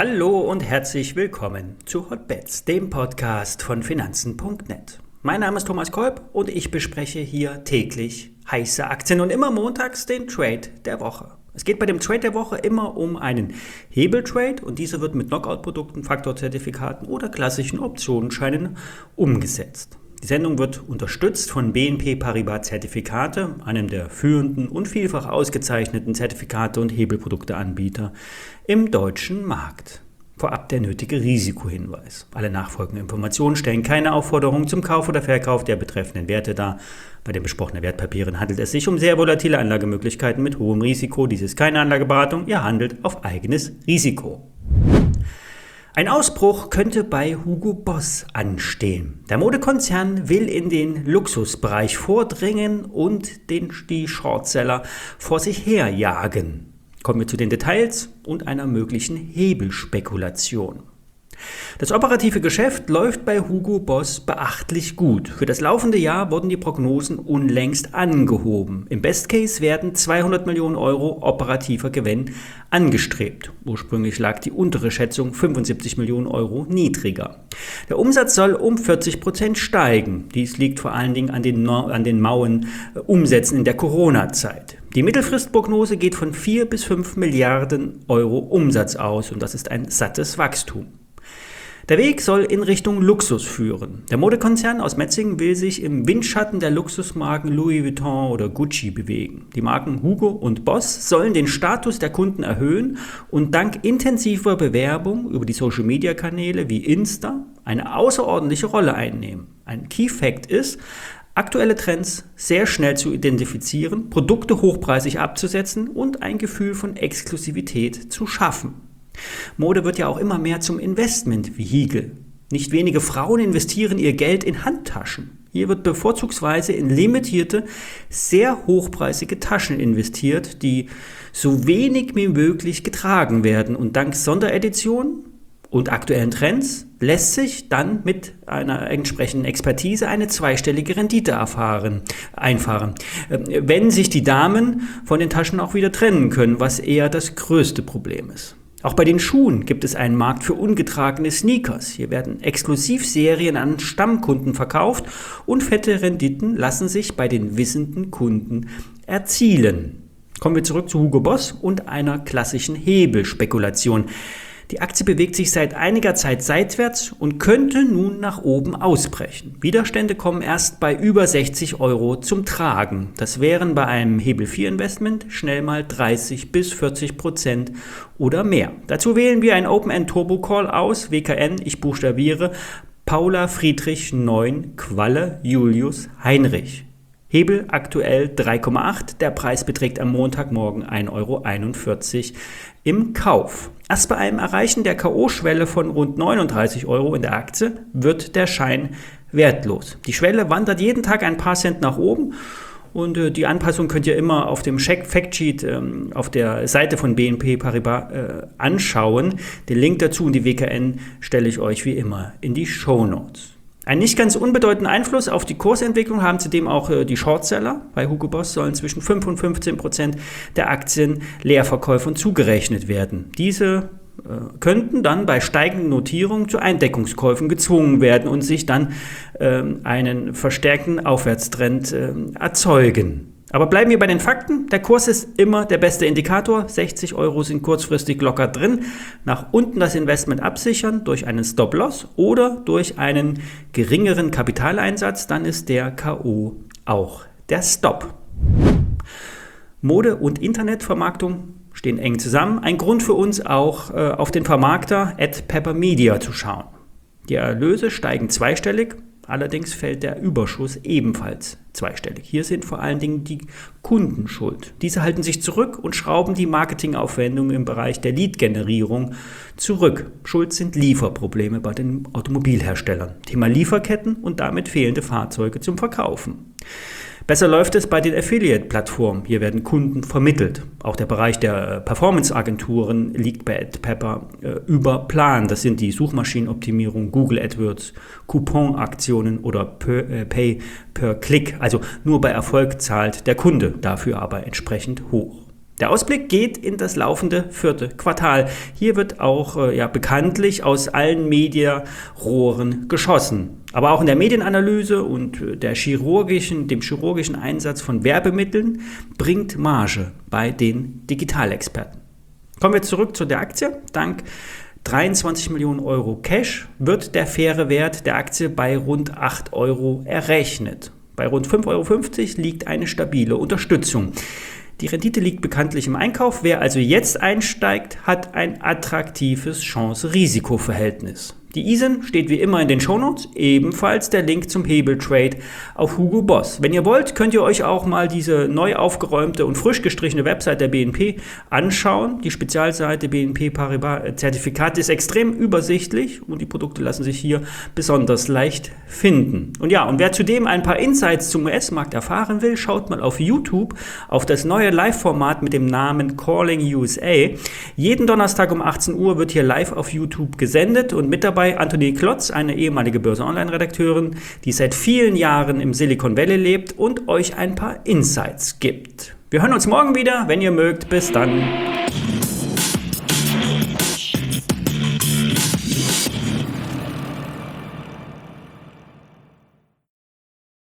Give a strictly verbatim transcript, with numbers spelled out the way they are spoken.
Hallo und herzlich willkommen zu Hotbets, dem Podcast von Finanzen Punkt net. Mein Name ist Thomas Kolb und ich bespreche hier täglich heiße Aktien und immer montags den Trade der Woche. Es geht bei dem Trade der Woche immer um einen Hebeltrade und dieser wird mit Knockout-Produkten, Faktorzertifikaten oder klassischen Optionsscheinen umgesetzt. Die Sendung wird unterstützt von B N P Paribas Zertifikate, einem der führenden und vielfach ausgezeichneten Zertifikate- und Hebelprodukteanbieter im deutschen Markt. Vorab der nötige Risikohinweis. Alle nachfolgenden Informationen stellen keine Aufforderung zum Kauf oder Verkauf der betreffenden Werte dar. Bei den besprochenen Wertpapieren handelt es sich um sehr volatile Anlagemöglichkeiten mit hohem Risiko. Dies ist keine Anlageberatung, ihr handelt auf eigenes Risiko. Ein Ausbruch könnte bei Hugo Boss anstehen. Der Modekonzern will in den Luxusbereich vordringen und den, die Shortseller vor sich herjagen. Kommen wir zu den Details und einer möglichen Hebelspekulation. Das operative Geschäft läuft bei Hugo Boss beachtlich gut. Für das laufende Jahr wurden die Prognosen unlängst angehoben. Im Best Case werden zweihundert Millionen Euro operativer Gewinn angestrebt. Ursprünglich lag die untere Schätzung fünfundsiebzig Millionen Euro niedriger. Der Umsatz soll um vierzig Prozent steigen. Dies liegt vor allen Dingen an den, an den mauen Umsätzen in der Corona-Zeit. Die Mittelfristprognose geht von vier bis fünf Milliarden Euro Umsatz aus und das ist ein sattes Wachstum. Der Weg soll in Richtung Luxus führen. Der Modekonzern aus Metzingen will sich im Windschatten der Luxusmarken Louis Vuitton oder Gucci bewegen. Die Marken Hugo und Boss sollen den Status der Kunden erhöhen und dank intensiver Bewerbung über die Social-Media-Kanäle wie Insta eine außerordentliche Rolle einnehmen. Ein Key Fact ist, aktuelle Trends sehr schnell zu identifizieren, Produkte hochpreisig abzusetzen und ein Gefühl von Exklusivität zu schaffen. Mode wird ja auch immer mehr zum Investment-Vehikel. Nicht wenige Frauen investieren ihr Geld in Handtaschen. Hier wird bevorzugsweise in limitierte, sehr hochpreisige Taschen investiert, die so wenig wie möglich getragen werden. Und dank Sondereditionen und aktuellen Trends lässt sich dann mit einer entsprechenden Expertise eine zweistellige Rendite erfahren, einfahren, wenn sich die Damen von den Taschen auch wieder trennen können, was eher das größte Problem ist. Auch bei den Schuhen gibt es einen Markt für ungetragene Sneakers. Hier werden Exklusivserien an Stammkunden verkauft und fette Renditen lassen sich bei den wissenden Kunden erzielen. Kommen wir zurück zu Hugo Boss und einer klassischen Hebelspekulation. Die Aktie bewegt sich seit einiger Zeit seitwärts und könnte nun nach oben ausbrechen. Widerstände kommen erst bei über sechzig Euro zum Tragen. Das wären bei einem Hebel vier Investment schnell mal dreißig bis vierzig Prozent oder mehr. Dazu wählen wir ein Open-End Turbo Call aus, W K N, ich buchstabiere, Paula Friedrich neun Qualle Julius Heinrich. Hebel aktuell drei Komma acht, der Preis beträgt am Montagmorgen ein Euro einundvierzig im Kauf. Erst bei einem Erreichen der K O-Schwelle von rund neununddreißig Euro in der Aktie wird der Schein wertlos. Die Schwelle wandert jeden Tag ein paar Cent nach oben und äh, die Anpassung könnt ihr immer auf dem Factsheet ähm, auf der Seite von B N P Paribas äh, anschauen. Den Link dazu und die W K N stelle ich euch wie immer in die Shownotes. Einen nicht ganz unbedeutenden Einfluss auf die Kursentwicklung haben zudem auch äh, die Shortseller. Bei Hugo Boss sollen zwischen fünf und fünfzehn Prozent der Aktien Leerverkäufern zugerechnet werden. Diese äh, könnten dann bei steigenden Notierungen zu Eindeckungskäufen gezwungen werden und sich dann äh, einen verstärkten Aufwärtstrend äh, erzeugen. Aber bleiben wir bei den Fakten. Der Kurs ist immer der beste Indikator. sechzig Euro sind kurzfristig locker drin. Nach unten das Investment absichern durch einen Stop-Loss oder durch einen geringeren Kapitaleinsatz. Dann ist der K O auch der Stop. Mode- und Internetvermarktung stehen eng zusammen. Ein Grund für uns auch äh, auf den Vermarkter at Pepper Media zu schauen. Die Erlöse steigen zweistellig. Allerdings fällt der Überschuss ebenfalls zweistellig. Hier sind vor allen Dingen die Kunden schuld. Diese halten sich zurück und schrauben die Marketingaufwendungen im Bereich der Lead-Generierung zurück. Schuld sind Lieferprobleme bei den Automobilherstellern. Thema Lieferketten und damit fehlende Fahrzeuge zum Verkaufen. Besser läuft es bei den Affiliate-Plattformen. Hier werden Kunden vermittelt. Auch der Bereich der Performance-Agenturen liegt bei AdPepper äh, über Plan. Das sind die Suchmaschinenoptimierung, Google AdWords, Coupon-Aktionen oder per, äh, Pay per Click. Also nur bei Erfolg zahlt der Kunde, dafür aber entsprechend hoch. Der Ausblick geht in das laufende vierte Quartal. Hier wird auch äh, ja, bekanntlich aus allen Medienrohren geschossen. Aber auch in der Medienanalyse und äh, der chirurgischen, dem chirurgischen Einsatz von Werbemitteln bringt Marge bei den Digitalexperten. Kommen wir zurück zu der Aktie. Dank dreiundzwanzig Millionen Euro Cash wird der faire Wert der Aktie bei rund acht Euro errechnet. Bei rund fünf Euro fünfzig liegt eine stabile Unterstützung. Die Rendite liegt bekanntlich im Einkauf. Wer also jetzt einsteigt, hat ein attraktives Chance-Risiko-Verhältnis. Die I S I N steht wie immer in den Shownotes, ebenfalls der Link zum Hebeltrade auf Hugo Boss. Wenn ihr wollt, könnt ihr euch auch mal diese neu aufgeräumte und frisch gestrichene Website der B N P anschauen. Die Spezialseite B N P Paribas Zertifikat ist extrem übersichtlich und die Produkte lassen sich hier besonders leicht finden. Und ja, und wer zudem ein paar Insights zum U S-Markt erfahren will, schaut mal auf YouTube auf das neue Live-Format mit dem Namen Calling U S A. Jeden Donnerstag um achtzehn Uhr wird hier live auf YouTube gesendet und mit dabei Anthony Klotz, eine ehemalige Börse-Online-Redakteurin, die seit vielen Jahren im Silicon Valley lebt und euch ein paar Insights gibt. Wir hören uns morgen wieder, wenn ihr mögt. Bis dann.